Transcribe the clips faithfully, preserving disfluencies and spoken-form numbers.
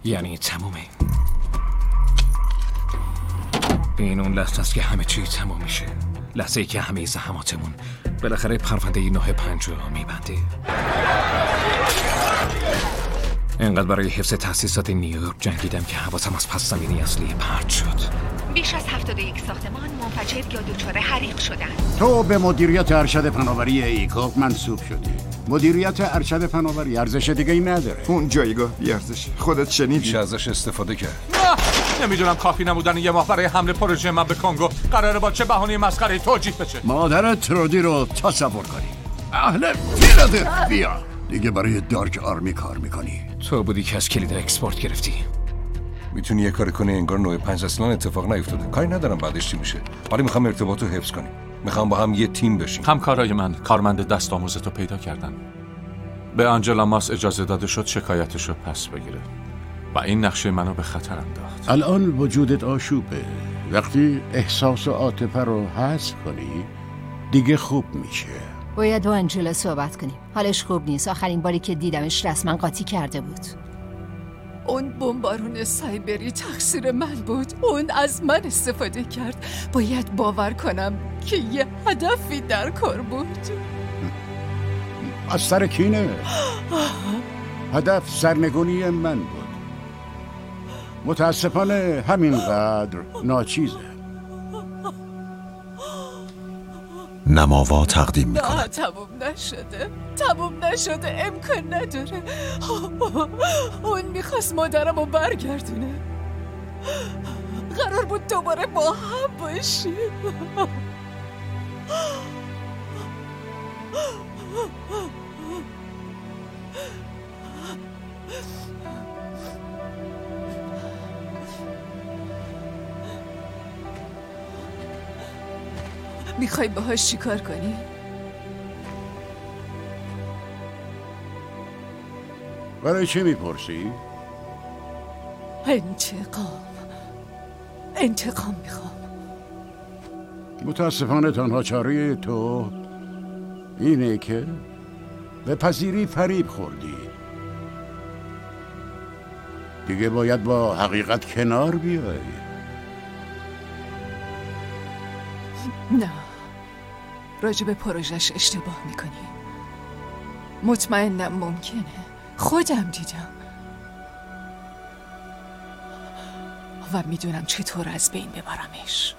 یعنی تمومه. این اون لحظه است که همه چی تموم میشه. لحظه ای که همه زحماتمون بالاخره پرونده نه پنج رو میبنده. اینقدر برای حفظ تأسیسات نیویورک جنگیدم که حواسم از پس زمینی اصلی پرت شد. بیش از هفتاد و یک ساختمان منفجر یا دچار حریق شدن. تو به مدیریت ارشد فناوری ایکوپ منصوب شدی. مدیریت ارشد فناوری ارزش دیگه ای نداره. اون جایگاه بی ارزش. خودت شنیدی میشه ازش استفاده کرد. نمیدونم کافی نبودن یه ماه برای حمله پروژه من به کنگو قراره با چه بهانه‌ای مسخره‌ای توجیه بشه. مادرت ترودی رو تصور کنی. اهل فیلادلفیا بیا. دیگه برای دارک آرمی کار میکنی. تو بودی که از کلید اکسپورت گرفتی. میتونی یه کاری کنی انگار نه پنج اصلا اتفاق نیفتاده. کاری ندارم بعدش چی میشه، ولی میخوام ارتباط رو حفظ کنیم. میخوام با هم یه تیم بشیم. همکارای من کارمند دست آموزتو پیدا کردن. به آنجلا ماس اجازه داده شد شکایتشو پس بگیره و این نقشه منو به خطر انداخت. الان وجودت آشوبه. وقتی احساس و عاطفه رو حذف کنی دیگه خوب میشه. باید با آنجلا صحبت کنیم. حالش خوب نیست. آخرین باری که دیدمش رسما قاطی کرده بود. اون بمبارون سایبری تقصیر من بود. اون از من استفاده کرد. باید باور کنم که یه هدفی در کار بود. از سر کینه. هدف سرنگونی من بود. متاسفانه همینقدر ناچیزه. نماوا تقدیم میکنه. نه تموم نشده. تموم نشده. امکان نداره. اون میخواست مادرم رو برگردونه. قرار بود دوباره با هم باشیم. میخوای باهاش چیکار کنی؟ برای چی میپرسی؟ انتقام انتقام میخوام. متاسفانه تنها چاره تو اینه که به پذیری فریب خوردی. دیگه باید با حقیقت کنار بیای. نه، راجع به پروژش اشتباه میکنی. مطمئنم ممکنه. خودم دیدم و میدونم چطور از بین ببرمش.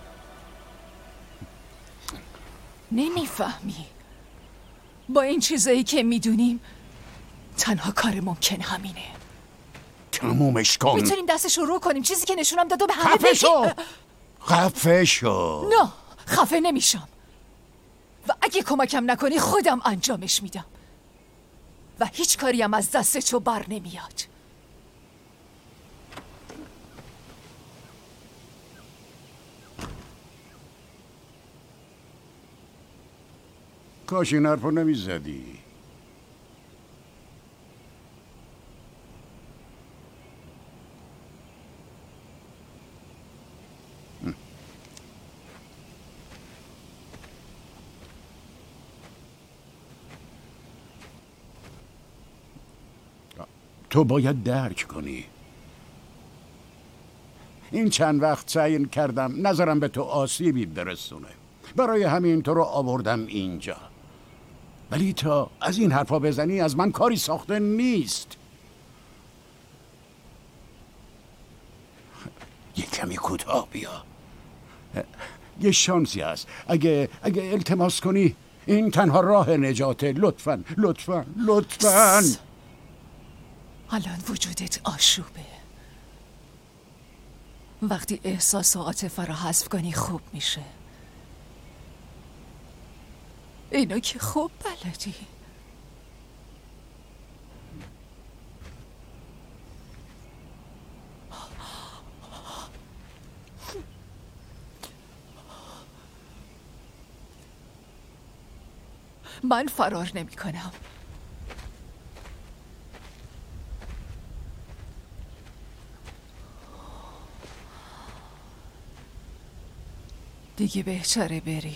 نمیفهمی؟ با این چیزایی که میدونیم تنها کار ممکن همینه. تمومش کن. میتونیم دستش رو رو کنیم. چیزی که نشونم داد و به همه خفه شو. خفه شو. نه، خفه نمیشم و اگه کمکم نکنی خودم انجامش میدم و هیچ کاری هم از دست تو بر نمیاد. کاش این حرف رو نمیزدی. تو باید درک کنی. این چند وقت سعی کردم نظرم به تو آسیبی برسونه. برای همین تو رو آوردم اینجا. ولی تا از این حرفا بزنی از من کاری ساخته نیست. یه کمی کوتاه بیا. یه شانسی هست. اگه اگه التماس کنی این تنها راه نجاته. لطفاً لطفاً لطفاً. الان وجودت آشوبه. وقتی احساس و عاطفه رو حذف کنی خوب میشه. اینو که خوب بلدی. من فرار نمی کنم. دیگه بهتره بری.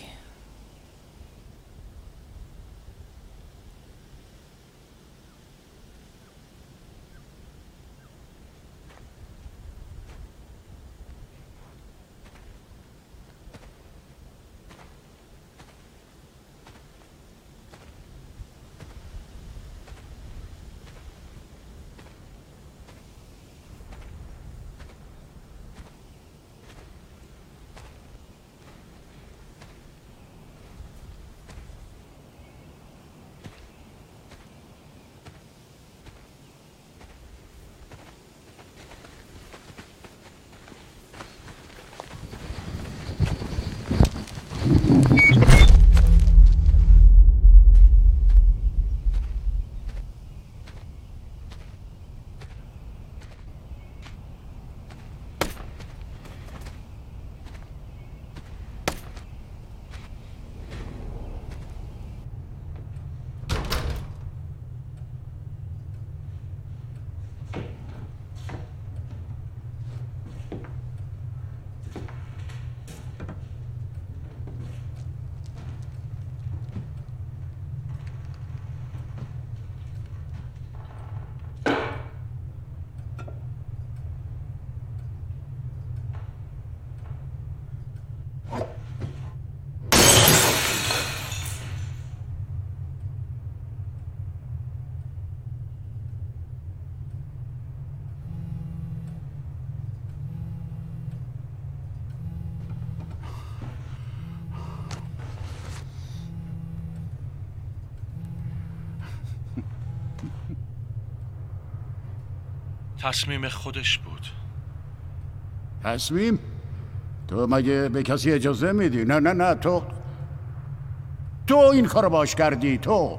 تصمیم خودش بود. تصمیم؟ تو مگه به کسی اجازه میدی؟ نه نه نه تو تو این کارو باش کردی. تو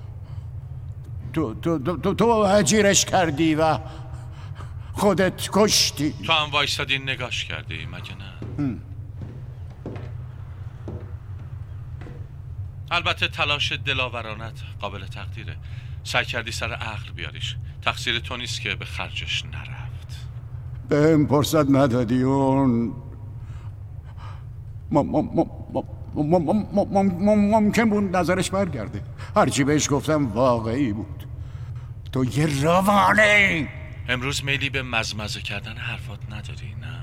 تو تو تو, تو, تو اجیرش کردی و خودت کشتی. تو هم وایستادی نگاش کردی مگه نه؟ هم. البته تلاش دلاورانت قابل تقدیره. سعی کردی سر عقل بیاریش. تقصیر تو نیست که به خرجش نرفت. بهم فرصت ندادی. اون ممکن بود نظرش برگرده. هرچی بهش گفتم واقعی بود. تو یه روانه. امروز میلی به مزمزه کردن حرفات نداری نه؟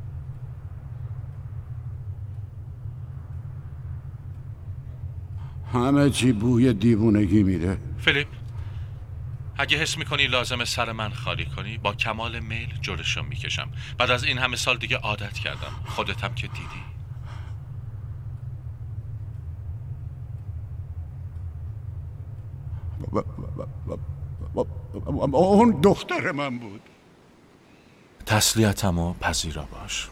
همه چی بوی دیوونگی میده. فیلیپ، اگه حس میکنی لازمه سر من خالی کنی با کمال میل جلوشو میکشم. بعد از این همه سال دیگه عادت کردم. خودت هم که دیدی. اون دختر من بود. تسلیتمو پذیرا باش.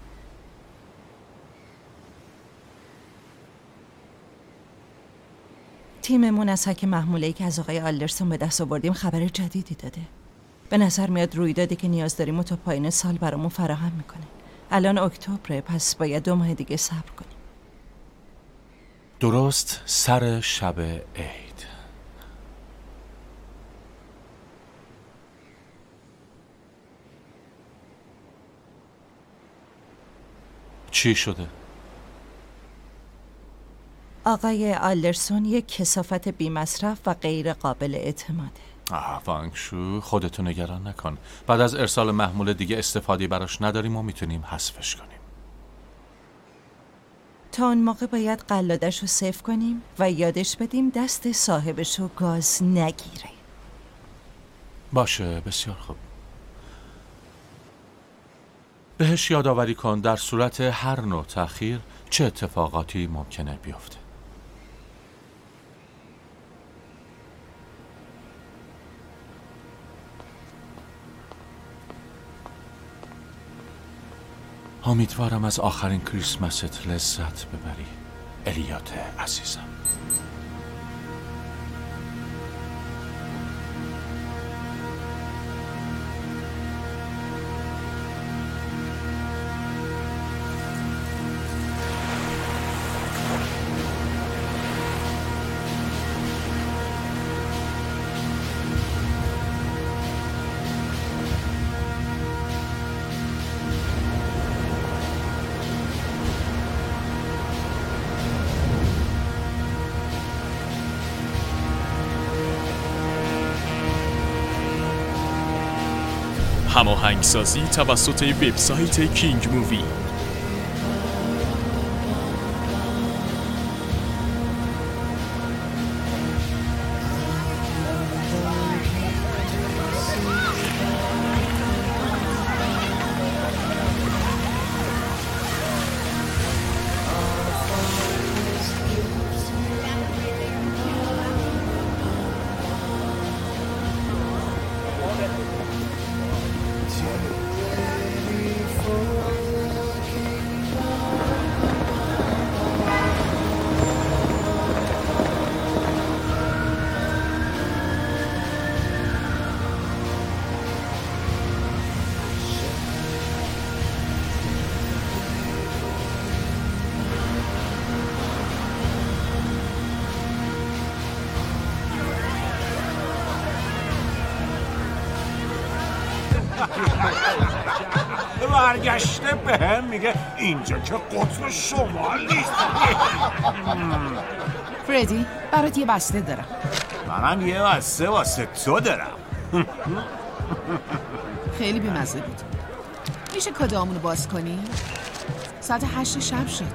تیممون از حک محموله‌ای که از آقای آلدرسون به دست آوردیم خبر جدیدی داده. به نظر میاد رویدادی که نیاز داریم و تا پایین سال برامون فراهم میکنه. الان اکتبره، پس باید دو ماه دیگه صبر کنیم. درست سر شب عید. چی شده؟ آقای آلدرسون یک کثافت بی‌مصرف و غیر قابل اعتماده. آه وانگشو، خودتو نگران نکن. بعد از ارسال محموله دیگه استفاده براش نداریم و میتونیم حذفش کنیم. تا اون موقع باید قلادش رو سیف کنیم و یادش بدیم دست صاحبش رو گاز نگیره. باشه، بسیار خوب. بهش یادآوری کن در صورت هر نوع تأخیر چه اتفاقاتی ممکنه بیفته. امیدوارم از آخرین کریسمست لذت ببری الیوت عزیزم. هماهنگسازی توسط وبسایت کینگ مووی. برگشته به هم میگه اینجا که قطب شمال نیست. فردی برات یه بسته دارم. منم یه بسته واسه تو دارم. خیلی بی‌مزه بود. میشه کادوامونو باز کنی؟ ساعت هشت شب شد.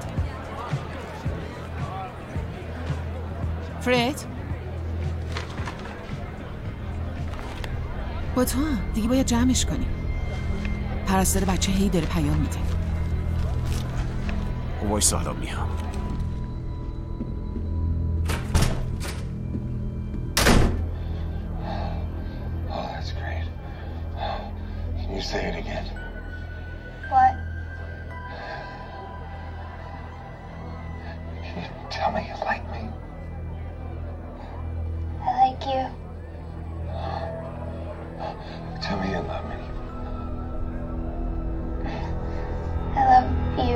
فرد با تو هم دیگه باید جمعش کنی. پرستار بچه هی داره پیام میده. وایسا حالا میام. Say it again. What? Tell me you like me. I like you. Tell me you love me. I love you.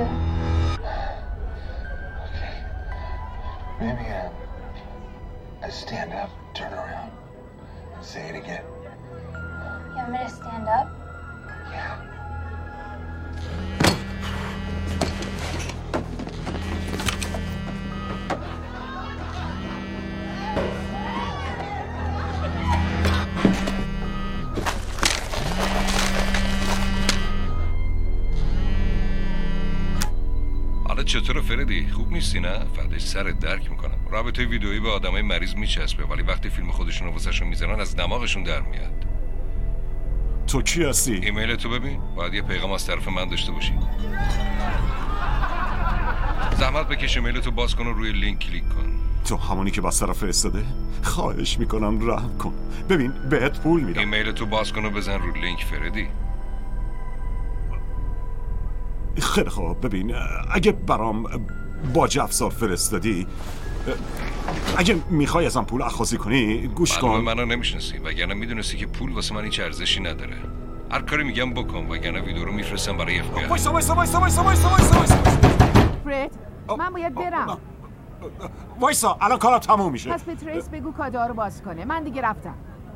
Okay. Maybe I, I stand up, turn around, and say it again. You want me to stand up? Yeah. چطور فردی؟ خوب نیستی نه؟ فردش سرت درک میکنم. رابطه ویدئویی به آدمای مریض میچسبه ولی وقتی فیلم خودشون رو واسهشون میزنن از دماغشون در میاد. تو کی هستی؟ ایمیل تو ببین. باید یه پیغام از طرف من داشته باشی. زحمت بکش ایمیل تو باز کن و روی لینک کلیک کن. تو همونی که باز طرف فرستاده؟ خواهش میکنم رحم کن. ببین بهت پول میدم. ایمیل تو باز کن و بزن رو لینک فردی. خیلی خوب ببین اگه برام باج افزار فرستادی اگه میخوای ازم پول اخاذی کنی گوش کن. منو نمیشناسی وگرنه میدونستی که پول واسه من هیچ ارزشی نداره. هر کاری میگم بکن وگرنه ویدیو رو میفرستم برای اف بی آی. وایسا وایسا وایسا وایسا وایسا وایسا وایسا فرد من باید برم. وایسا الان کارم تموم میشه. پس به تریس بگو کادوها رو باز کنه. من دیگه رفتم.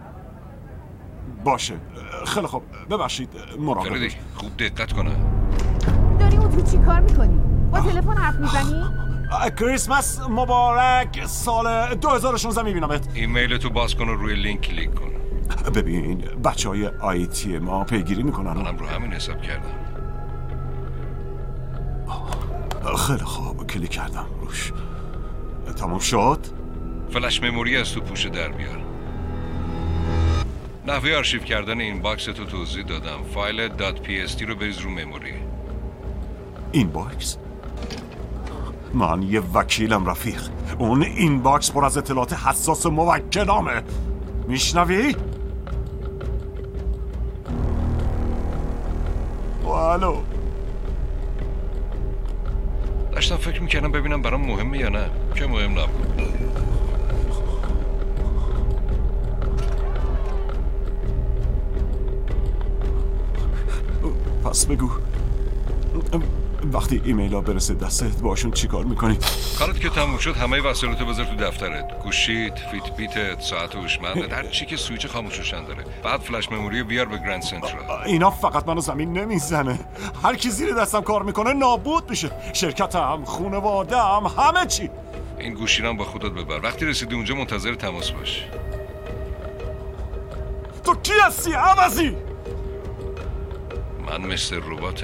باشه خیلی خوب ببخشید مراقب فردی خوب دقت کنه. داری اون تو چی کار میکنی؟ با تلفن حرف میزنی؟ کریسمس مبارک سال دو هزار و شانزده میبینمت. ایمیل تو باز کن و روی لینک کلیک کن. ببین بچه های آیتی ما پیگیری میکنن. منم رو همین حساب کردم. خیلی خوب کلیک کردم روش. تموم شد؟ فلش مموری از تو پوشه در بیار. نحوه آرشیو کردن این باکس تو توضیح دادم. فایل .pst رو بریز رو مموری. این باکس؟ من یه وکیلم رفیق. اون این باکس پر از اطلاعات حساس موکلامه. میشنوی؟ الو داشتم فکر میکردم ببینم برام مهمه یا نه. که مهم نبود. پس بگو وقتی ایمیل ها برسه دستت باشون چی کار میکنی؟ کارت که تموم شد همه وسایلتو بذار تو دفترت. گوشیت، فیت بیتت، ساعت هوشمندت، هر چی که سویچ خاموش روشن داره. بعد فلش مموری بیار به گرند سنترال. اینا فقط منو زمین نمیزنه. هر کی زیر دستم کار میکنه نابود میشه. شرکتم، خانواده‌ام، همه چی. این گوشی رو با خودت ببر. وقتی رسیدی اونجا منتظر تماس باش. تو کی هستی عوضی؟ من مثل رباتم.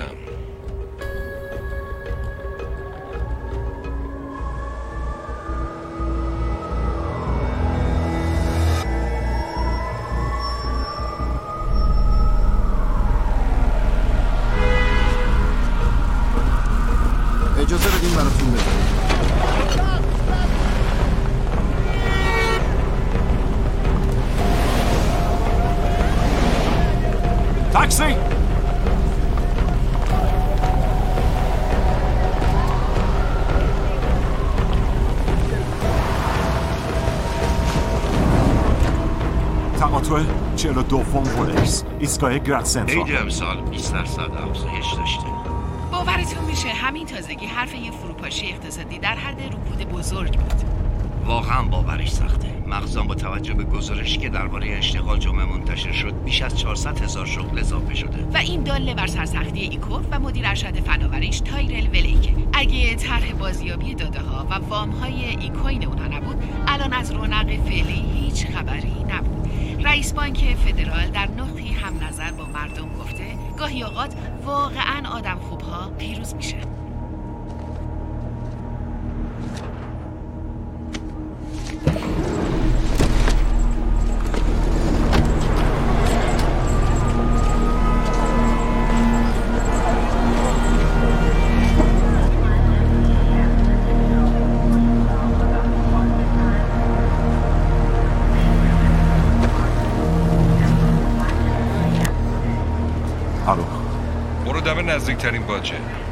اجازه بدین براتون بزنیم. تاکسی! تقاطع چهل و دوم پلیس ایستگاه گرند سنترال. عید امسال بیست درصد افزایش داشته. باورتون میشه همین تازگی حرف یه فروپاشی اقتصادی در حد رکود بزرگ بود. واقعا باورش سخته. مخصوصا با توجه به گزارشی که درباره اشتغال جمعه منتشر شد بیش از چهارصد هزار شغل اضافه شده و این داله بر سرسختی ایکوف و مدیر ارشد فناوریش تایرل ولیکه. اگه طرح بازیابی داده ها و وام های ایکوین اونها نبود الان از رونق فعلی هیچ خبری نبود. رئیس بانک فدرال در نطقی هم نظر با مردم گفته گاهی اوقات واقعا آدم خوبها پیروز میشه. نزدیکترین باجه.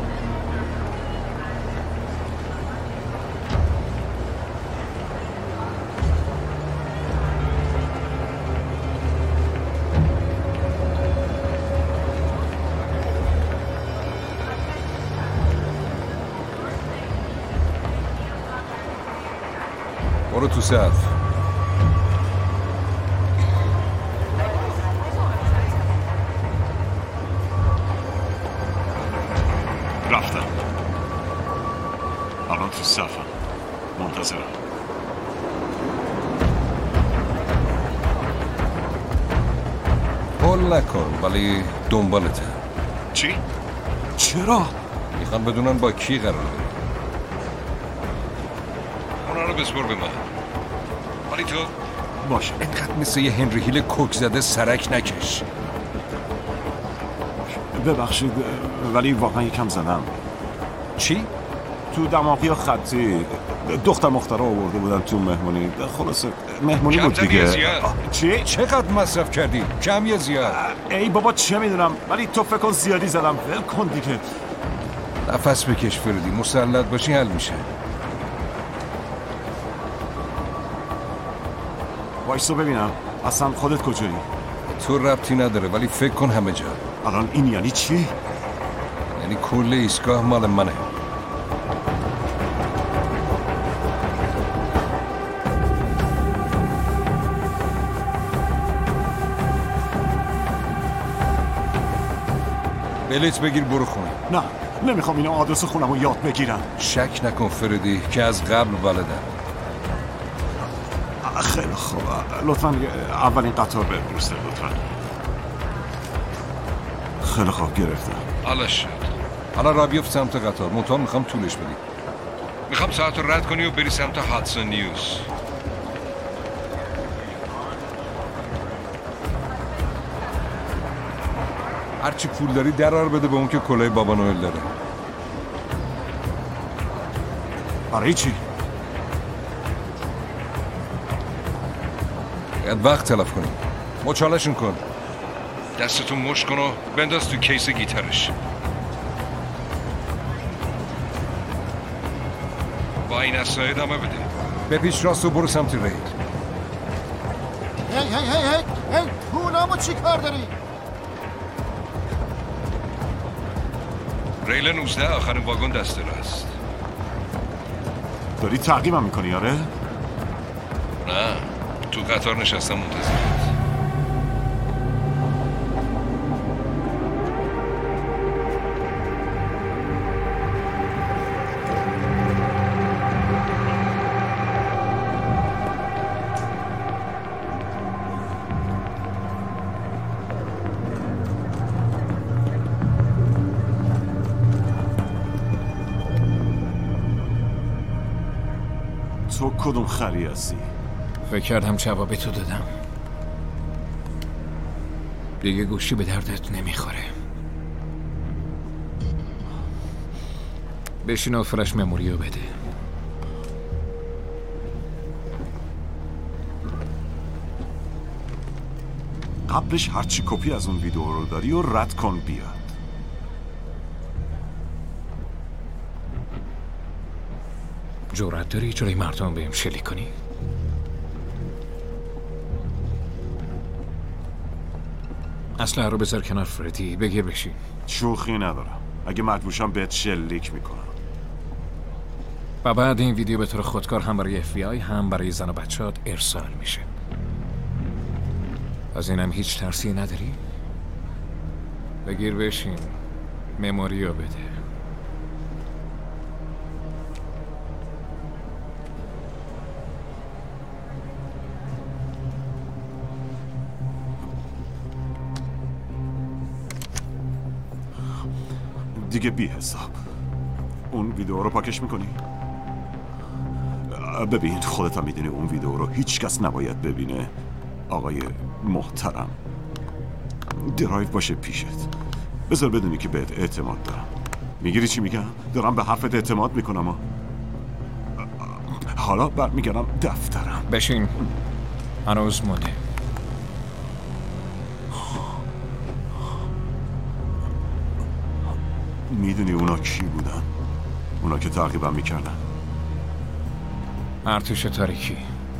برو تو صف. رفتم. الان تو صفم. منتظرم. هول نکن ولی دنبالته. چی؟ چرا؟ میخوان بدونن با کی قرار داری. اونا رو بسپر به من. ولی تو باشه. اینقدر مثل یه هنری هیل کوک زده سرک نکش. ببخشید ولی واقعا یکم زدم. چی؟ تو دماغی خطی دختر مختارا آورده بودن تو مهمونی. خلاصه مهمونی بود دیگه. چی؟ چقدر مصرف کردی؟ کم یا زیاد؟ ای بابا چه میدونم ولی تو فکر کن زیادی زدم. ول کن دیگه. نفس بکش فردی. مسلط باشی حل میشه. وایسو ببینم اصلا خودت کجایی؟ تو ربطی نداره ولی فکر کن همه جا. الان این یعنی چی؟ یعنی کل ایستگاه مال منه. بلیت بگیر برو خونه. نه نمیخوام اینا آدرس خونم رو یاد بگیرم. شک نکن فردی که از قبل بلدن. خیلی خوب لطفا اولین قطار بفرسته لطفا. خیلی خوب گرفتم. حالا شد. حالا را بیفت سمت قطار. منتها میخوام طولش بدی. میخوام ساعت رو رد کنی و بری سمت هاتسون نیوز. هرچی پول داری درار بده به اون که کلاه بابا نوئل داره. برای چی؟ باید وقت تلف کنیم. مچالشون کن. دستتون مشت کن و بنداز تو کیس گیتارش. با این اصلا ادامه بده. به پیش راست و برو سمت ریل. هی هی هی هی هی پولامو چی کار داری؟ ریل نوزده آخرین واگن دست راست. داری تعقیبم میکنی آره؟ نه تو قطار نشستم منتظرت. تو کدوم خری هستی؟ فکر کردم جواب تو دادم. دیگه گوشی به دردت نمیخوره. بشین و فرش مموریو بده. قبلش هرچی کپی از اون ویدیو رو داری و رد کن بیاد. جرأت داری جلوی مردم بهم شلیک کنی؟ اسلحه رو بذار کنار فردی. بگه بشین. شوخی ندارم. اگه مجبورشم بهت شلیک میکنم. و بعد این ویدیو به طور خودکار هم برای اف بی آی هم برای زن و بچه‌هات ارسال میشه. از اینم هیچ ترسی نداری؟ بگیر بشین. مموریو بده. دیگه بی حساب. اون ویدیو رو پاکش میکنی؟ ببین خودت هم میدونی اون ویدیو رو هیچ کس نباید ببینه آقای محترم. درایو باشه پیشت. بذار بدونی که بهت اعتماد دارم. میگیری چی میگم؟ دارم به حرفت اعتماد میکنم. حالا برمیگردم دفترم. بشین. هنوز مونده. میدونی اونا کی بودن؟ اونا که تعقیبم میکردن. ارتش تاریکی.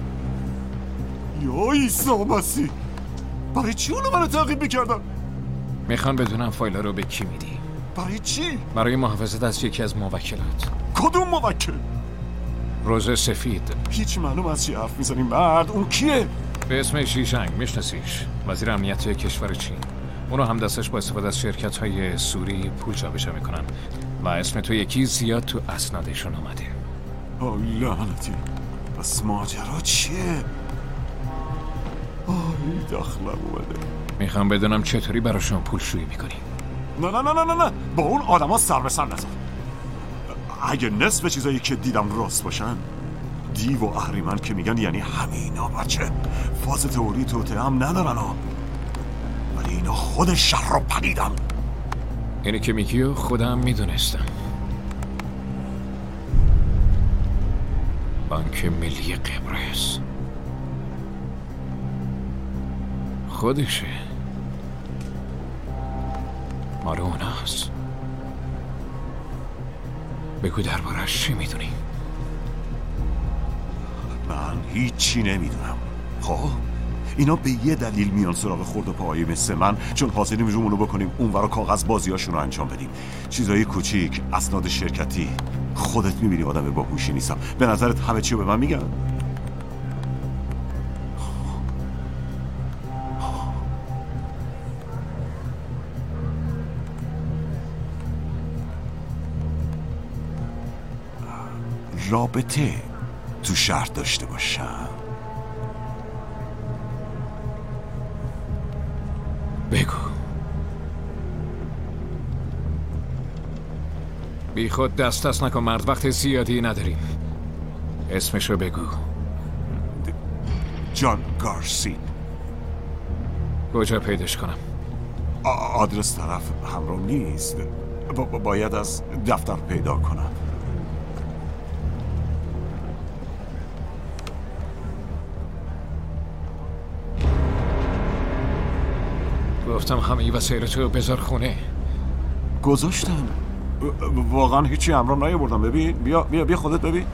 یا عیسی مسیح، برای چی اونو منو تعقیب میکردن؟ میخوان بدونم فایل رو به کی میدی. برای چی؟ برای محافظت از یکی از موکلات. کدوم موکل؟ روز سفید. هیچ معلوم از چی حرف میزنی مرد؟ اون کیه؟ به اسم شیشنگ، میشناسیش؟ وزیر امنیت کشور چین. اونو هم دستش با استفاده از شرکت های سوری پول جابجا میکنن و اسم تو یکی زیاد تو اسنادشون اومده. آه لعنتی، بس ماجرا چیه؟ آه دخلم اومده. میخوام بدونم چطوری براشون پول شویی میکنی. نه نه نه نه نه با اون آدم ها سر به سر نزار. اگه نصف چیزایی که دیدم راست باشن، دیو و اهریمن که میگن یعنی همینا بچه فاز تئوری توته هم ندارن ها، ولی اینا خود شر رو پدیدن. اینی که میگی و خودم میدونستم. بانک ملی قبرس خودشه، مال اوناست. بگو دربارش چی میدونی؟ من هیچی نمیدونم. خب اینا به یه دلیل میان سراغ خورد و پاهایی مثل من، چون حاضریم رومونو بکنیم اونورا کاغذ بازیاشون رو انجام بدیم. چیزایی کوچیک، اسناد شرکتی. خودت میبینی آدم باهوشی نیستم. به نظرت همه چی رو به من میگن؟ رابطه تو شهر داشته باشم. بگو. بی خود دست دست نکن مرد، وقت زیادی نداریم. اسمشو بگو. جان گارسی. کجا پیداش کنم؟ آدرس طرف همرام نیست. با باید از دفتر پیدا کنم. گفتم همه وسایل تو بذار خونه. گذاشتم. واقعا هیچی همرام نیاوردم. ببین بیا بیا بیا خودت ببین.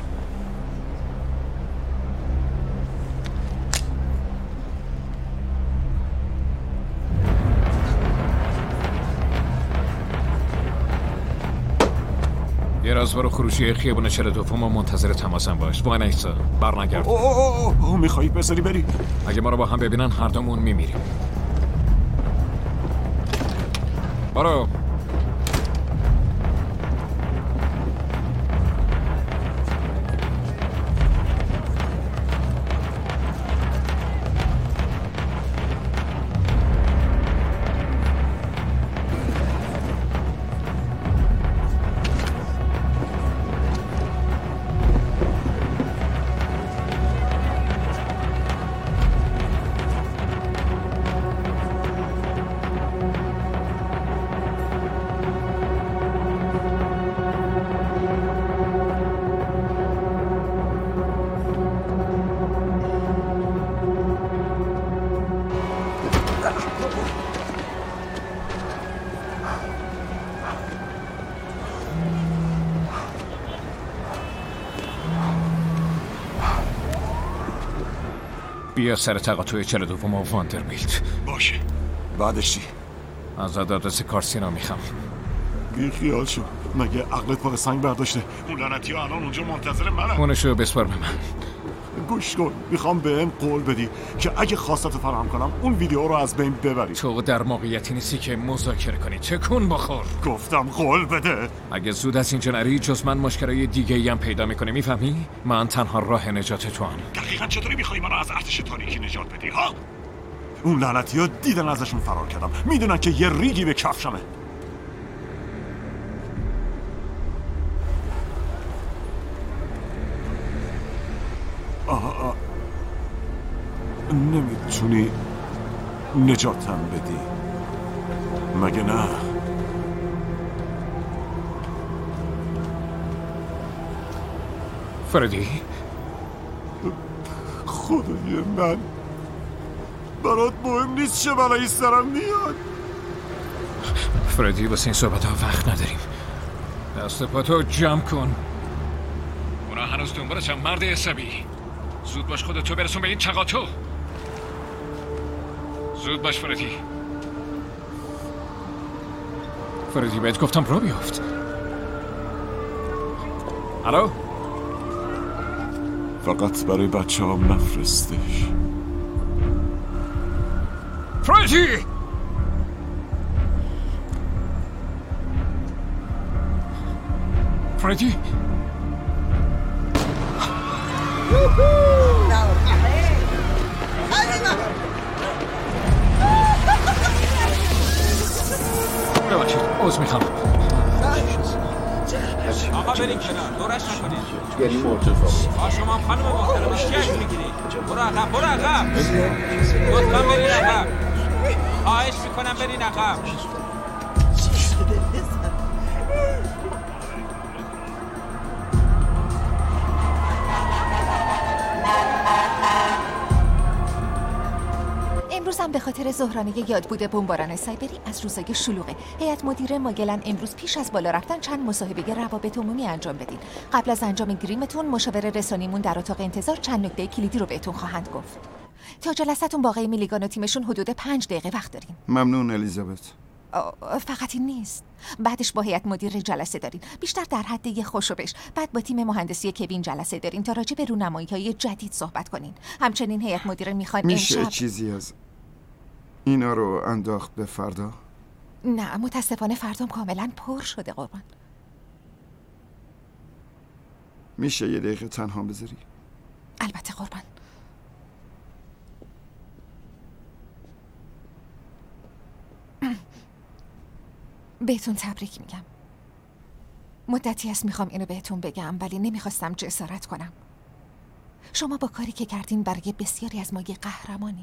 یه راز برو خروجی خیابون چهل دوم و منتظر تماسم باش. وای نیستا بر نگرد. اوه اوه اوه میخوایی بذاری بری؟ اگه ما رو با هم ببینن هر دومون میمیریم. برو. بیا سر تقاطع چهل دوم و واندربیلت. باشه. بعدش چی؟ از آدرس کارسینا میخوام. بی خیال شو. مگه عقلت پا سنگ برداشته؟ اون لعنتی ها الان اونجا منتظر منن. خونشو بسپار به من. گوش کن، میخوام بهم قول بدی که اگه خواستت فراهم کنم اون ویدیو رو از بین ببری. تو در موقعیتی نیستی که مذاکره کنی. تکون بخور. گفتم قول بده. اگه زود از اینجا نری جز من مشکلای دیگه ای هم پیدا میکنی. میفهمی؟ من تنها راه نجات تو هم. دقیقاً چطوری میخوای منو از ارتش تاریکی نجات بدی ها؟ اون لعنتی ها دیدن ازشون فرار کردم. میدونن که یه ریگی به کفشمه. آه آه. نمیتونی نجاتم بدی مگه نه؟ فردی خدای من، برات مهم نیست چه بلایی سرم میاد؟ فردی واسه این صحبت ها وقت نداریم. دست پاتو جمع کن. اونا هنوز دنبالشم مرد عصبی. زود باش خودتو برسون به این تقاطع. زود باش فردی. فردی بهت گفتم رو بیافت. الو؟ فقط برای بچه ها مفرستش. فردی! فردی! ببخشید عوض میخوام. آقا بریم کنار، دورش نکنید. آقا شما هم خانم محترم اشتیاق میگیرید. برو عقب، برو عقب. لطفا برین عقب. خواهش میکنم برین عقب. امروز هم به خاطر ظهرانه یاد بوده بمباران سایبری از روزای شلوغه. هیئت مدیره ماگلن امروز پیش از بالا رفتن چند مصاحبه روابط عمومی انجام بدین. قبل از انجام گریمتون مشاور رسانیمون در اتاق انتظار چند نکته کلیدی رو بهتون خواهند گفت. تا جلسه‌تون با آقای میلیگان و تیمشون حدود پنج دقیقه وقت دارین. ممنون الیزابت. فقط این نیست. بعدش با هیئت مدیره جلسه دارین. بیشتر در حد یه خوشوبش. بعد با تیم مهندسی کوین جلسه دارین تا راجع به رونمایی‌های جدید صحبت کنین. همچنین هیئت مدیره میخواد میشه امشب چیزی از اینا رو انداخت به فردا؟ نه متاسفانه فردام کاملا پر شده قربان. میشه یه دقیقه تنها بذاری؟ البته قربان. بهتون تبریک میگم. مدتی است میخوام اینو بهتون بگم ولی نمیخواستم جسارت کنم. شما با کاری که کردین برای بسیاری از ما یه قهرمانین.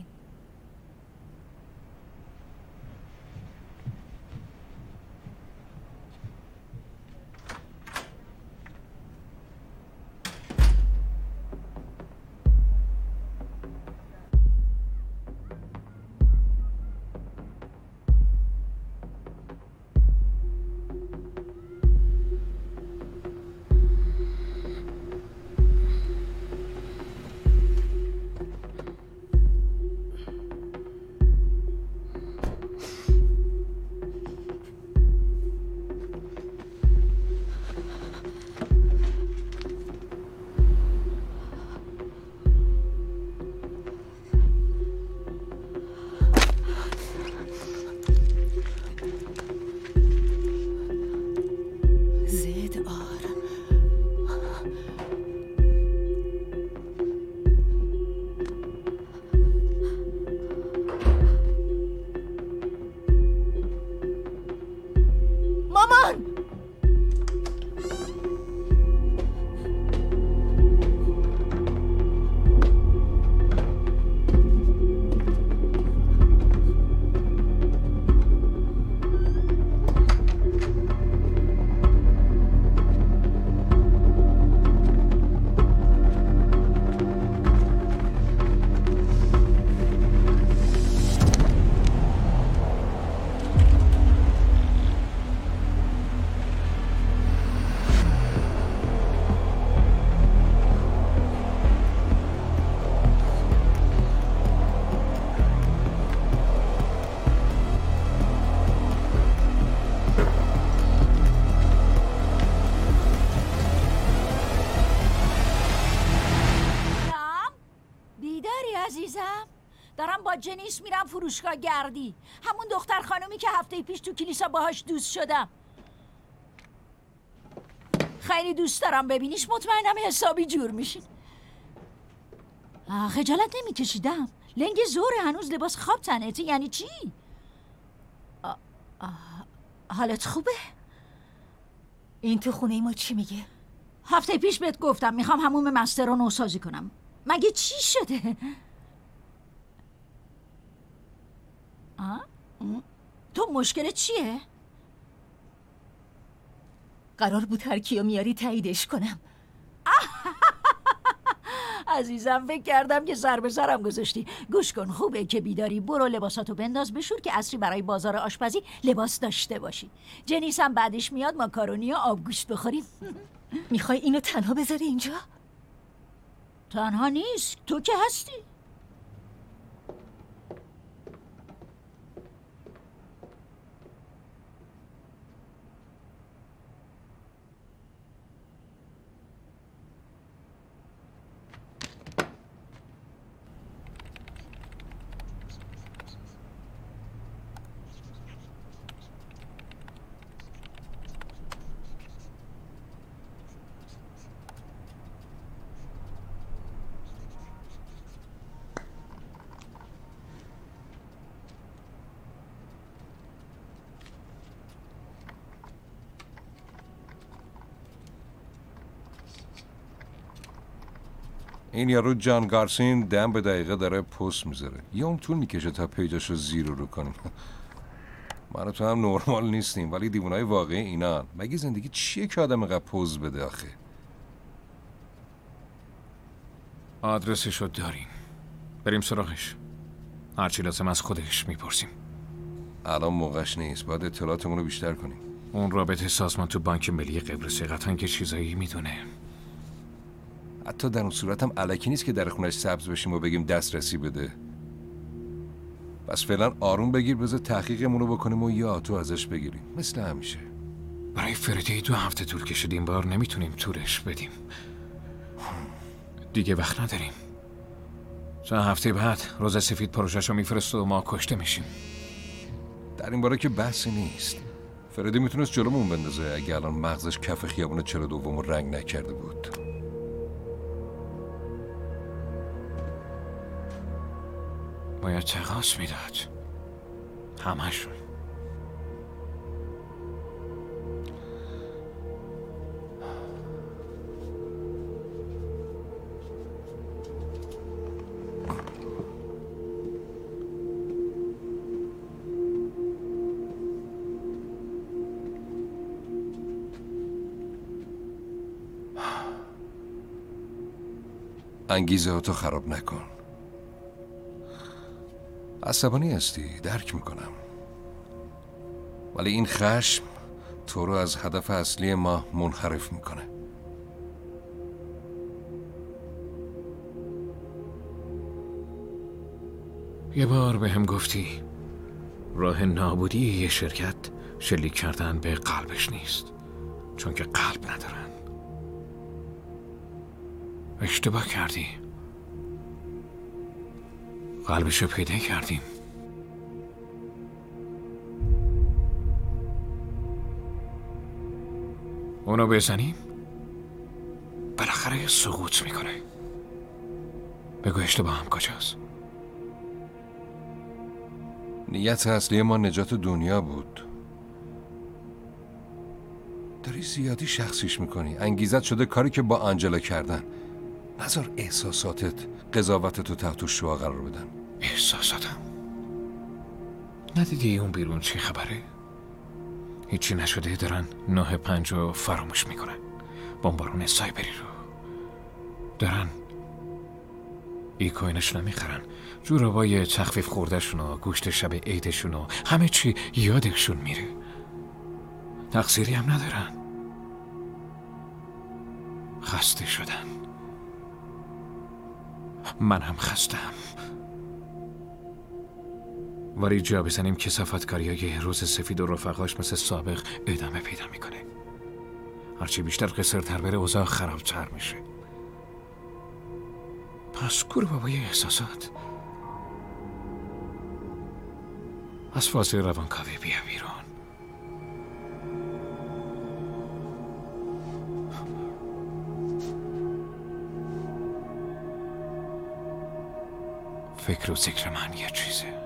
جنیس میرم فروشگاه گردی، همون دختر خانومی که هفته پیش تو کلیسا باهاش دوست شدم. خیلی دوست دارم ببینیش، مطمئنم حسابی جور میشین. خجالت نمیکشیدم؟ لنگ زوره، هنوز لباس خواب تنته. یعنی چی؟ آ... آ... حالت خوبه؟ این تو خونه ما چی میگه؟ هفته پیش بهت گفتم میخوام هموم مستر رو نوسازی کنم. مگه چی شده؟ آه؟ تو مشکل چیه؟ قرار بود هر کیو میاری تاییدش کنم. عزیزم فکر کردم که سر به سرم گذاشتی. گوش کن، خوبه که بیداری. برو لباساتو بنداز بشور که عصری برای بازار آشپزی لباس داشته باشی. جنیس هم بعدش میاد ماکارونی و آبگوشت بخوریم. میخوای اینو تنها بذاری اینجا؟ تنها نیست، تو که هستی. این یارو جان گارسین دم به دقیقه داره پست میذاره. یه اون طول میکشه تا پیجاشو زیرو رو کنیم. من و تو هم نرمال نیستیم ولی دیوانای واقعی اینا. مگه زندگی چیه که آدم اینقدر پوز بده آخه؟ آدرسشو داریم، بریم سراغش. هرچی لازم از خودش میپرسیم. الان موقعش نیست، باید اطلاعاتمون رو بیشتر کنیم. اون رابطه سازمان تو بانک ملی قبرس قطعا که چیزایی میدونه. حتی در اون صورت هم الکی نیست که در خونش سبز بشیم و بگیم دسترسی بده. پس فعلا آروم بگیر، بذار تحقیقمون رو بکنیم و یا تو ازش بگیریم مثل همیشه. برای فردی دو هفته طول کشید، این بار نمیتونیم تورش بدیم. دیگه وقت نداریم. چند هفته بعد روز سفید پروژه‌شو میفرسته و ما کشته میشیم. در این باره که بحثی نیست. فردی میتونست جلومون بندازه اگه الان مغزش کف خیابون چهل و دوم رنگ نکرده بود. باید تقاس میداد همشون. انگیزه ها تو خراب نکن. عصبانی هستی، درک میکنم، ولی این خشم تو رو از هدف اصلی ما منحرف میکنه. یه بار به هم گفتی راه نابودی یه شرکت شلیک کردن به قلبش نیست، چون که قلب ندارن. اشتباه کردی. قلبشو پیدا کردیم. اونو بزنیم بالاخره سقوط میکنه. بگو اشتباه هم کجاست؟ نیت اصلی ما نجات دنیا بود. داری زیادی شخصیش میکنی. انگیزت شده کاری که با آنجلا کردن. نذار احساساتت قضاوتتو تحت الشعاع قرار بدن. احساساتم؟ ندیدی اون بیرون چی خبره؟ هیچی نشده، دارن نه پنج رو فراموش میکنن. بمبارون سایبری رو دارن ای کوینش نمیخرن. جورابای تخفیف خوردهشون و گوشت شب عیدشون و همه چی یادشون میره. تقصیری هم ندارن. خسته شدن. من هم خستم. ولی جا بزنیم کثافتکاریای روز سفید و رفقاش مثل سابق ادامه پیدا میکنه. هرچی بیشتر قصرتر بره اوضاع خرابتر میشه. پس کور بابای احساسات از فاصله روانکاوی بیا بیرون. فکر و ذکر من یه چیزه.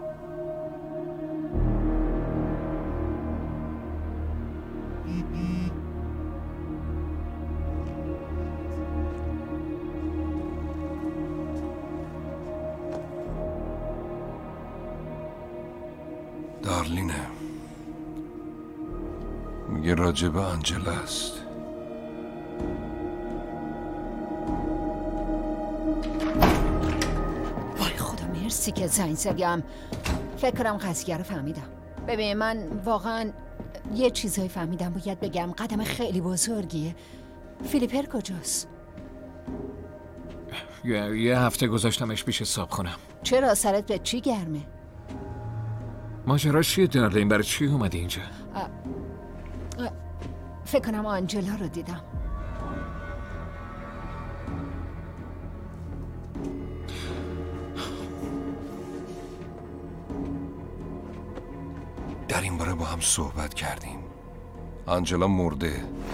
دارلینه میگه راجب آنجلا است. مرسی که زنگ زدیم. فکر کنم قضیه رو فهمیدم. ببین من واقعا یه چیزایی فهمیدم باید بگم. قدم خیلی بزرگیه. فیلیپر کجاست؟ یه, یه هفته گذاشتمش پیش صابخونم. چرا سرت به چی گرمه؟ ماجراش چیه دارلین؟ برای چی اومدی اینجا؟ اه. اه. فکر کنم آنجلا رو دیدم. در این باره با هم صحبت کردیم. آنجلا مرده.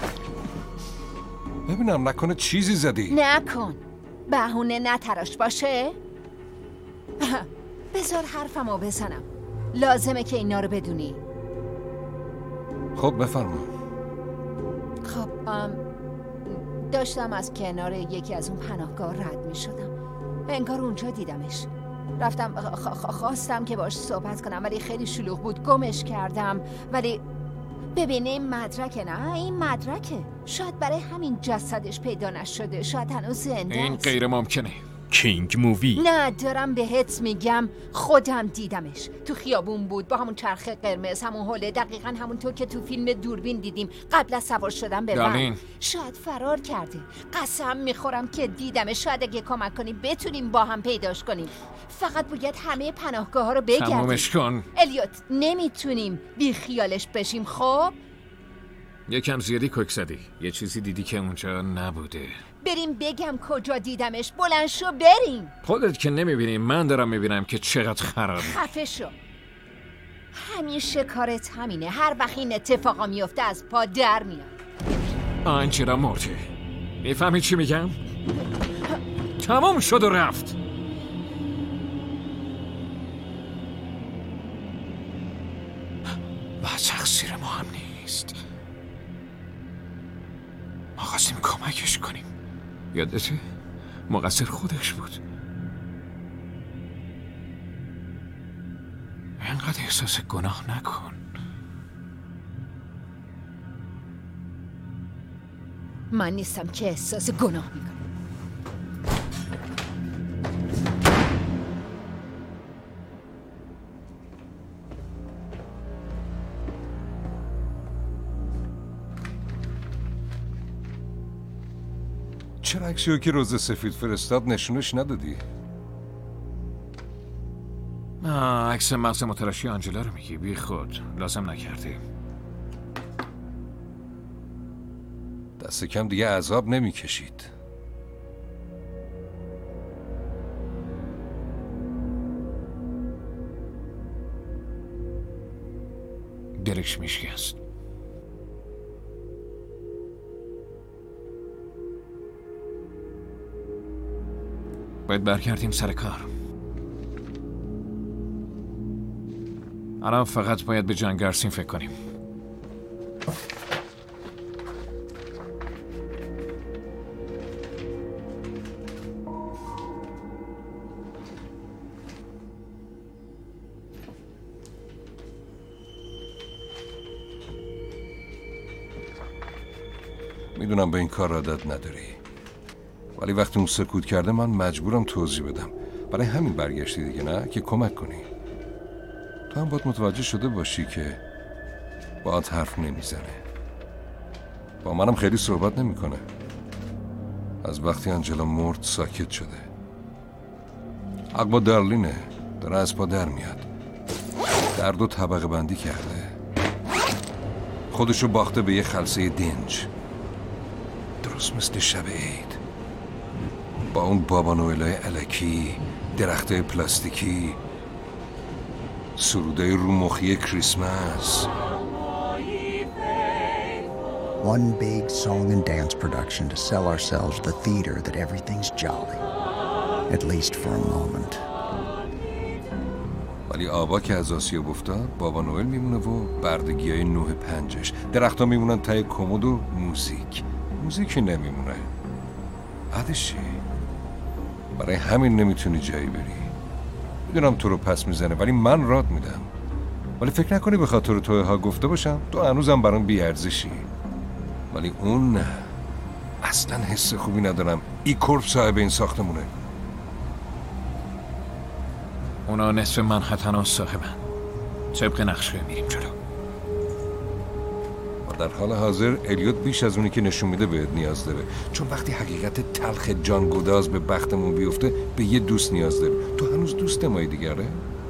ببینم نکنه چیزی زدی. نکن بهونه نتراش باشه. بذار حرفمو بزنم. لازمه که اینا رو بدونی. خب بفرما. خب داشتم از کنار یکی از اون پناهگاه رد می شدم. انگار اونجا دیدمش. رفتم خواستم که باش صحبت کنم ولی خیلی شلوغ بود. گمش کردم. ولی ببینه این مدرکه. نه این مدرکه. شاید برای همین جسدش پیدا نشده. شاید هنوز زنده این است. غیر ممکنه. کینگ مووی. نه دارم بهت میگم خودم دیدمش. تو خیابون بود با همون چرخ قرمز، همون حوله، دقیقا همونطور که تو فیلم دوربین دیدیم قبل از سوار شدن به ون. شاید فرار کرده. قسم میخورم که دیدمش. شاید اگه کمک کنیم بتونیم با هم پیداش کنیم. فقط باید همه پناهگاه ها رو بگردیم. تمومش کن. الیوت نمیتونیم بی خیالش بشیم. خب یکم زیادی کوک زدی. یه چیزی دیدی که اونجا نبوده. بریم بگم کجا دیدمش. بلند شو بریم. خودت که نمیبینی، من دارم میبینم که چقدر خرابه. خفه شو. همیشه کارت همینه. هر وقت این اتفاقا میفته از پا در میاد. آنجلا مرده. میفهمی چی میگم؟ تمام شد و رفت. و تقصیر ما هم نیست. ما خواستیم کمکش کنیم. یادته؟ مقصر خودش بود. اینقدر احساس گناه نکن. من نیستم که احساس گناه میکنم. چرا عکسیو که روز سفید فرستاد نشونش ندادی؟ آه عکس مغز متلاشی آنجلا رو میگی؟ بی خود لازم نکردی. دست کم دیگه عذاب نمیکشید. دلش میشکست. باید برگردیم سر کار. الان فقط باید به جان گارسین فکر کنیم. میدونم به این کار عادت نداری، ولی وقتی اون سکوت کرده من مجبورم توضیح بدم. برای همین برگشتی دیگه، نه که کمک کنی. تو هم باید متوجه شده باشی که باهات حرف نمیزنه، با منم خیلی صحبت نمیکنه. از وقتی آنجلا مرد ساکت شده. حق با دارلینه، داره از پا در میاد. درد و طبقه بندی کرده، خودشو باخته به یه خلسه دنج، درست مثل شب عید با اون بابا نوئلای الکی، درختای پلاستیکی، سرودای رومخی کریسمس. One big song and dance production to sell ourselves the theater that everything's jolly, at least for a moment. ولی آبا که از آسیاب افتاد، بابا نوئل میمونه و بردگی های نوه پنجش. درخت ها میمونن تای کمد و موزیک. موزیکی نمیمونه. بعدش چی؟ برای همین نمیتونی جایی بری. میدونم تو رو پس میزنه ولی من راد میدم. ولی فکر نکنی به خاطر توی ها گفته باشم تو هنوزم برام بی‌ارزشی. ولی اون نه، اصلا حس خوبی ندارم ای کورپ صاحب این ساختمونه. اونا نصف منحتن و صاحبن. طبق نقشه میریم جلو. در حال حاضر الیوت بیش از اونی که نشون میده بهت نیاز داره، چون وقتی حقیقت تلخ جان گداز به بختمون بیفته به یه دوست نیاز داره. تو هنوز دوست مایی دیگره؟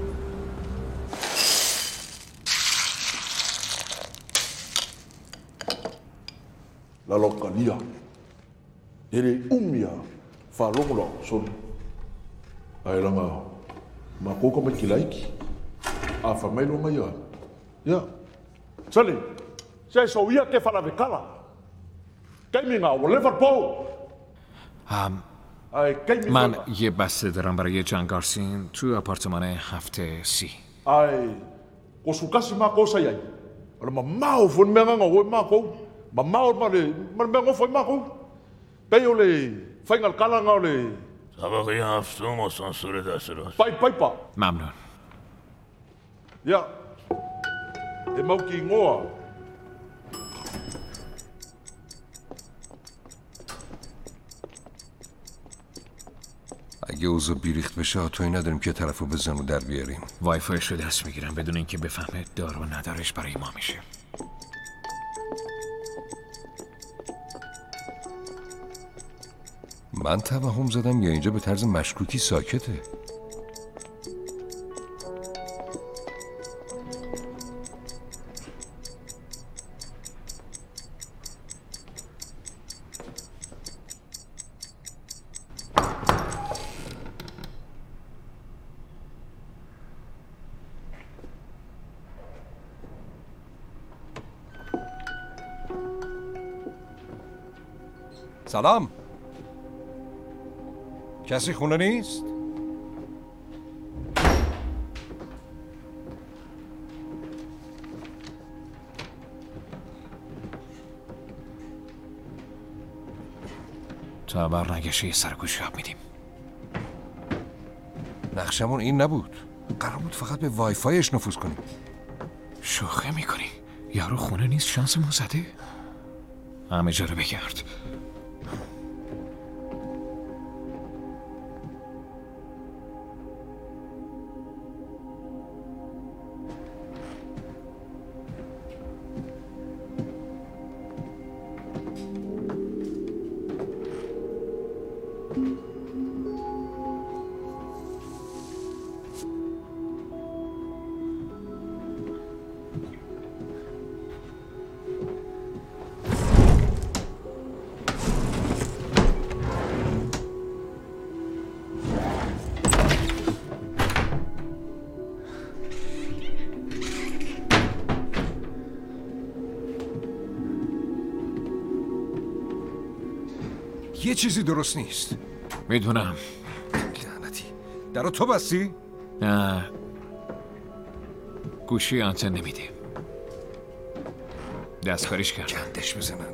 La localía ere umia falonglo son ailanga makoko makilaiki afa mailo maya ya sali sai soia ke fala bekala kaiminga و لیورپول هم ai من یه بسته دارم برای جان گارسین تو آپارتمان هفته سی. ai kosukasi ma kosa yai ma mau fun menga ngo ma ko ma mau ma le ma menga foi ma ko peyo le final kala ngo le طبقه هفتم آسانسور دست راست. پای پای پا ممنون. یا اموکی ngoa اگه اوضاع بیریخت بشه توی نداریم که طرفو بزن و در بیاریم. وای فایش رو دست میگیرم بدون اینکه بفهمه دار و ندارش برای ما میشه. من توهم زدم یا اینجا به طرز مشکوکی ساکته. سلام. کسی خونه نیست؟ تا بر نگشه یه سرگوشی آب میدیم. نقشمون این نبود. قرار بود فقط به وای فایش نفوذ کنیم. شوخه میکنی؟ یارو خونه نیست شانس ما زده؟ همه جا رو بگرد. یه چیزی درست نیست. میدونم. لعنتی. درو تو بستی؟ نه. گوشی آنتن نمیده. دستکاریش کرد. گندش بزنن.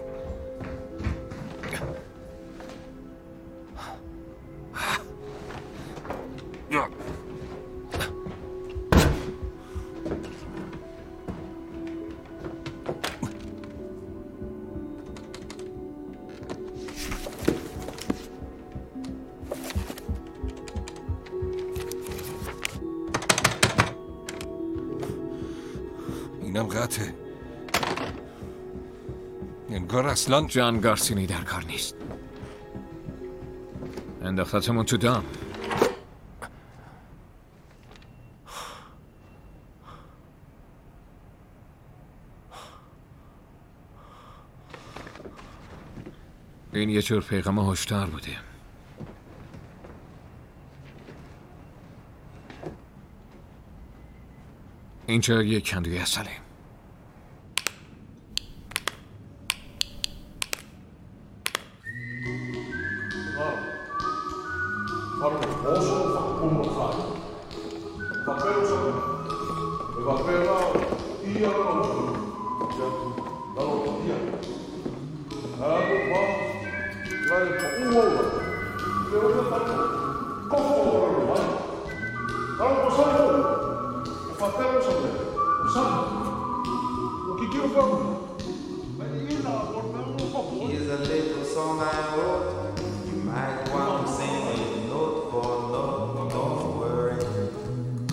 اینم قطعه. انگار اصلا جان گارسینی در کار نیست. انداختتمون تو دام. این یه جور پیغام هشدار بوده. اینجا یک کندوی اصله. Here's a little song I wrote. You might want to sing it note for note. Don't worry,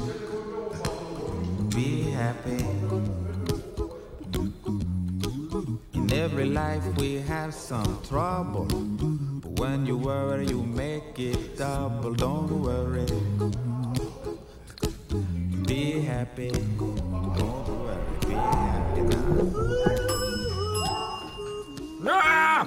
life we have some trouble, but when you worry you make it double. Don't worry, be happy. Don't worry, be happy now. نه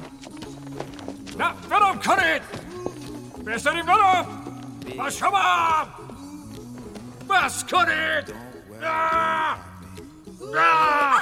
نه برام کنید، بذارید برام با شما بس کنید. نه نه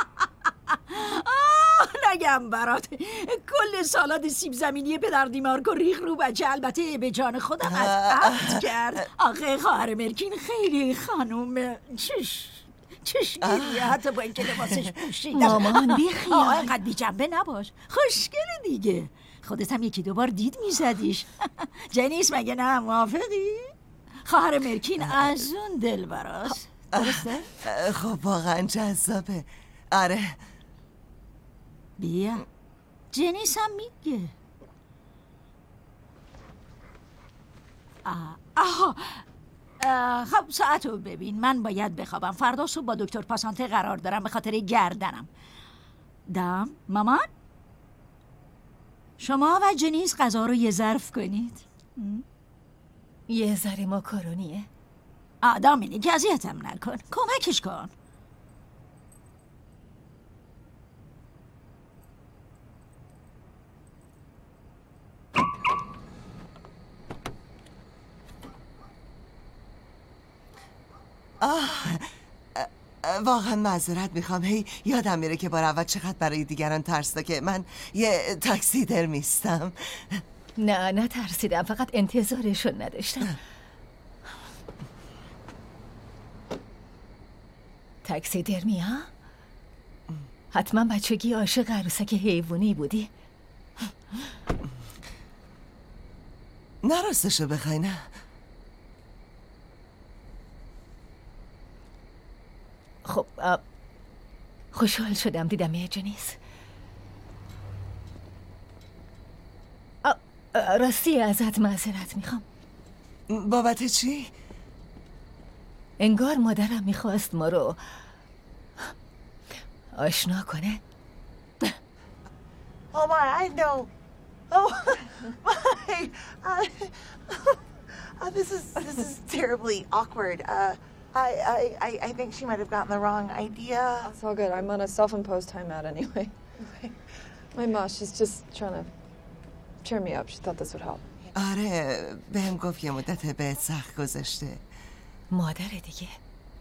نگم برات کل سالاد سیب زمینی پدر دیمارکو ریخ رو بچه، البته به جان خودم از عهد کرد. آخه خواهر مرکین خیلی خانوم چش چشگیریه، حتی با اینکه لباسش پوشیده. مامان بیخیال، آه اینقدر بی جنبه نباش، خوشگله دیگه. خودت هم یکی دو بار دید میزدیش. جنیس مگه نه؟ موافقی؟ خواهر مرکین از اون دل براست، درسته؟ خب واقعا جذابه. آره بیا، جنیس هم میگه. آه. آها آه. خب ساعت رو ببین، من باید بخوابم. فردا صبح با دکتر پاسانته قرار دارم به خاطر گردنم. دم مامان شما و جنیس غذا رو یه ظرف کنید. یه ذره ماکارونیه. آه دامینیک اذیتم نکن، کمکش کن. آه واقعا معذرت میخوام، هی یادم میره که بار اول چقدر برای دیگران ترسناکه. من یه تاکسی درمیستم. نه نه ترسیدم، فقط انتظارشون نداشتم. تاکسی درمی ها؟ حتما بچگی عاشق عروسک حیوانی بودی. نه راستشو بخوای نه. خب خوشحال شدم دیدم یه جنیس. راستی ازت معذرت میخوام. بابت چی؟ انگار مادرم میخواست ما رو آشنا کنه. Oh my, I know. Oh my, uh, uh, this is this is terribly awkward. Uh, I, I, I, I think she might have gotten the wrong idea. It's all good. I'm on a self-imposed timeout anyway. My mom, she's just trying to cheer me up. She thought this would help. آره بهم گفت یه مدت بهت سخت گذاشته. مادر دیگه.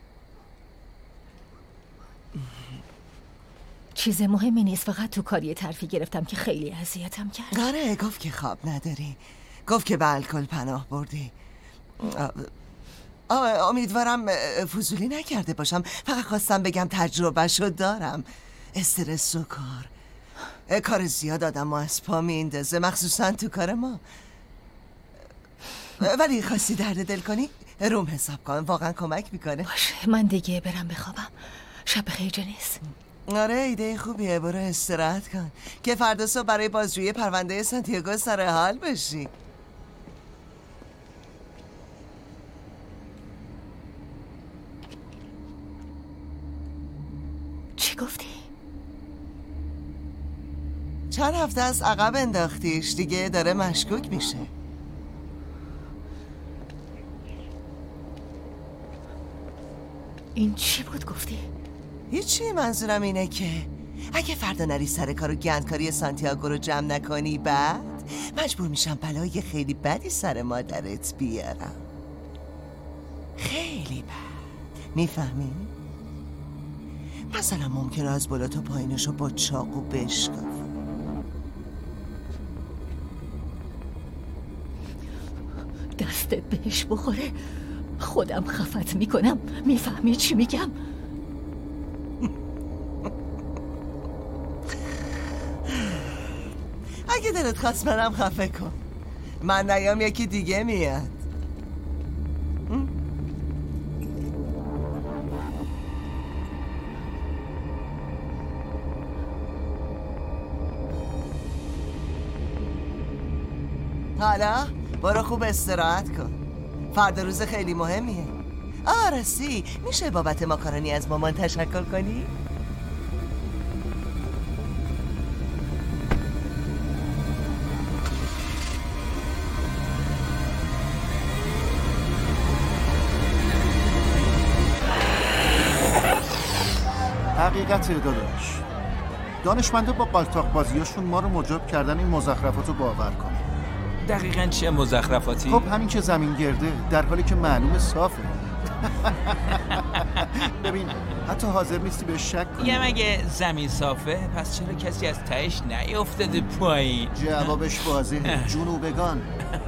چیز مهمی نیست، فقط تو کاری ترفی گرفتم که خیلی اذیتم کرد. آره گفت که خواب نداری، گفت که به الکل پناه بردی. آه امیدوارم فضولی نکرده باشم، فقط خواستم بگم تجربهشو دارم. استرس و کار کار زیاد آدم ما از پا میندازه، مخصوصا تو کار ما. ولی خواستی درد دل کنی روم حساب کن، واقعا کمک میکنه. باشه من دیگه برم بخوابم. شب بخیر جنیس. آره ایده خوبیه، برو استراحت کن که فردا صبح برای بازجویی پرونده سانتیاگو سر حال بشی. چی گفتی؟ چند هفته از عقب انداختیش دیگه، داره مشکوک میشه. این چی بود گفتی؟ هیچی، منظورم اینه که اگه فردا نری سر کار و گندکاری سانتیاگو رو جمع نکنی بعد مجبور میشم بلای خیلی بدی سر مادرت بیارم. خیلی بد، میفهمی؟ مثلا ممکنه از بالا تا پایینشو با چاقو بشکافم. دستت بهش بخوره خودم خفت میکنم. میفهمی چی میگم؟ اگه دلت خواست منم خفه کن، من نیام یکی دیگه میاد. حالا برو خوب استراحت کن، فردا روز خیلی مهمیه. آه راستی میشه بابت ماکارونی از مامان تشکر کنی؟ حقیقت داداش، دانشمندا با قالتاق بازیاشون ما رو مجاب کردن این مزخرفات رو باور کنیم. دقیقاً چه مزخرفاتی؟ خب همین که زمین گرده، در حالی که معلوم صافه. ببین حتی حاضر نیستی به شک کنی. یه مگه زمین صافه؟ پس چرا کسی از تهش نیافتاده پایین؟ جوابش واضحه، جنوبگان.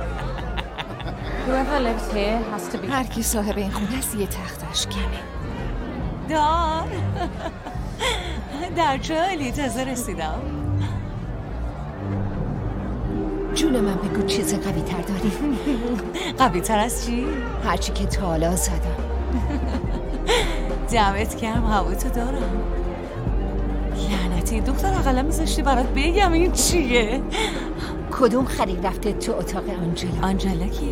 هر کی صاحب این خونه است یه تختش کمه. دار در جالی تازه رسیدم. جون من بگو چیز قوی تر داری؟ قوی تر از چی؟ هرچی که تا حالا زدم. دمت گرم، هواتو دارم. لعنتی دختر اقلا میذاشتی برات بگم این چیه؟ کدوم خرید رفته تو اتاق آنجلا؟ آنجلا کیه؟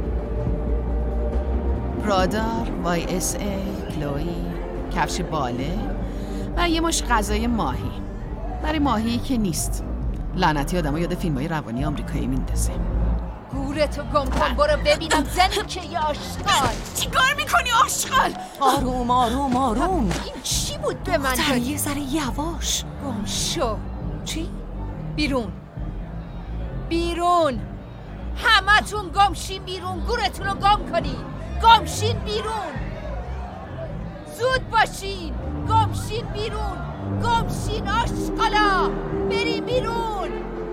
رادار، وای اس ای، کلوی، کفش باله و یه مش غذای ماهی. برای ماهی که نیست. لعنتی آدمو یاد فیلم‌های روانی آمریکایی میندازه. گورتو گم کن، برو ببینم زنی که یه آشغال. چیکار میکنی آشغال؟ آروم آروم آروم. این چی بود به من دختر یه ذره یواش. گم شو. چی؟ بیرون بیرون همتون گمشین بیرون. گورتون رو گم کنین. گمشین بیرون. زود باشین. گمشین بیرون. گمشین آشغالا. بریم بیرون.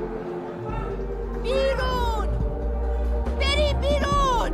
بیرون. بریم بیرون.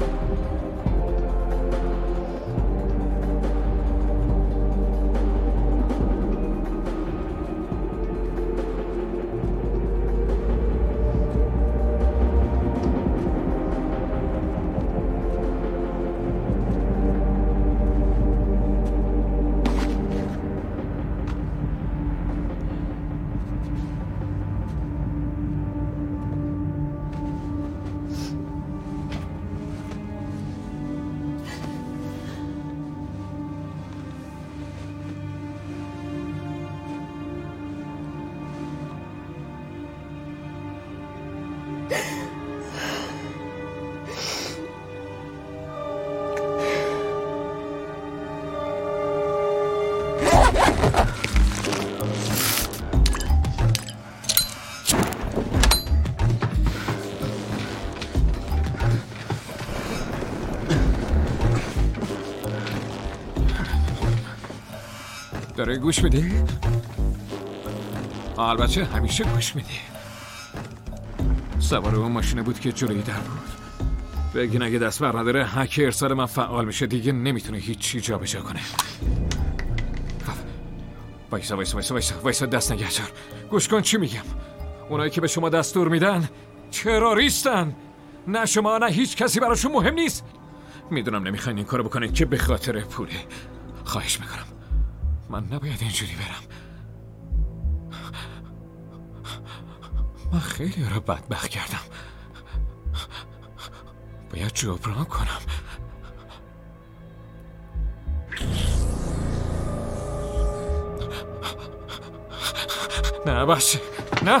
داره گوش میدی؟ البته همیشه گوش میدی. سوار اون ماشینه بود که جلوی در بود. بگین اگه دست بر نداره هک ارسال من فعال میشه دیگه نمیتونه هیچ چی جا بجا کنه. وایسا وایسا وایسا وایسا وایسا دست نگه دار. گوش کن چی میگم. اونایی که به شما دستور میدن تروریستن. نه شما نه هیچ کسی براشون مهم نیست. میدونم نمیخواین این کارو بکنین که به خاطر پوله. خواهش میکنم من نباید اینجوری برم. من خیلی را بدبخت کردم. باید جبران کنم. نه باشه نه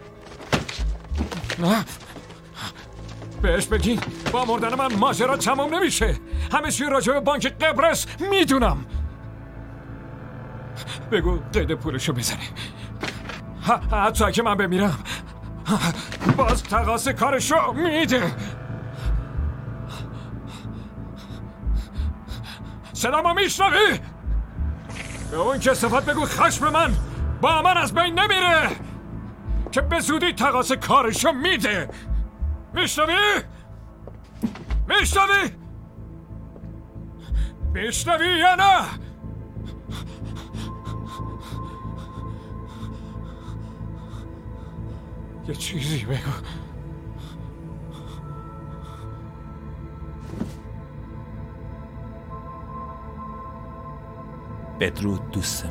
نه بهش بگین با مردن من ماجرا تمام نمیشه. همه چی راجع به بانک قبرس میدونم. بگو قید پولشو بزنه. حتی اگه من بمیرم باز تقاص کارشو میده. صدامو میشنوی؟ به اون که صفت بگو خشم من با من از بین نمیره که به زودی تقاص کارشو میده. میشنوی؟ میشنوی؟ میشنوی یا نه؟ یه چیزی بگو. بدرود دوست من.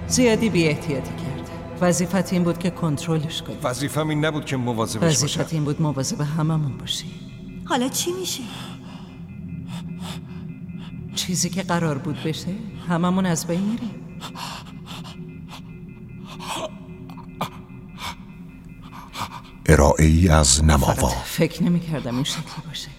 زیادی بی احتیاطی کرد. وظیفت این بود که کنترلش کنی. وظیفم این نبود که مواظبش باشم. وظیفت این بود مواظب هممون باشی. حالا چی میشه؟ چیزی که قرار بود بشه هممون از بین میریم. ارائه ای از نماوا. فکر نمی کردم این شکلی باشه.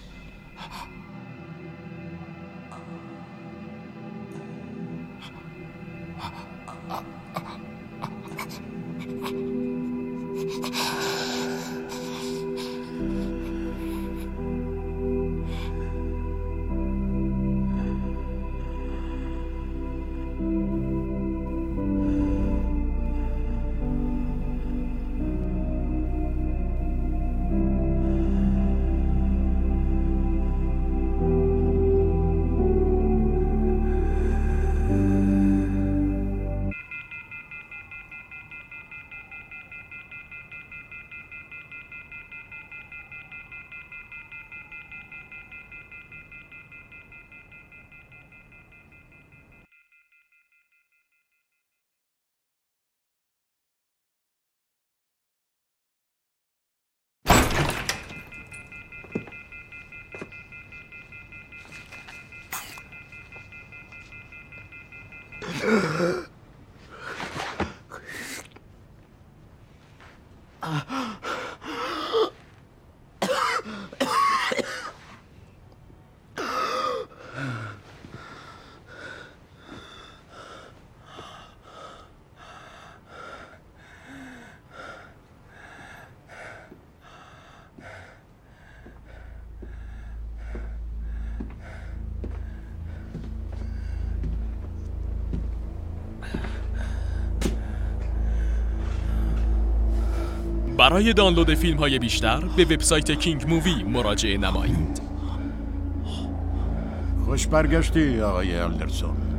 برای دانلود فیلم های بیشتر به وبسایت کینگ مووی مراجعه نمایید. خوش برگشتی آقای الدرسون.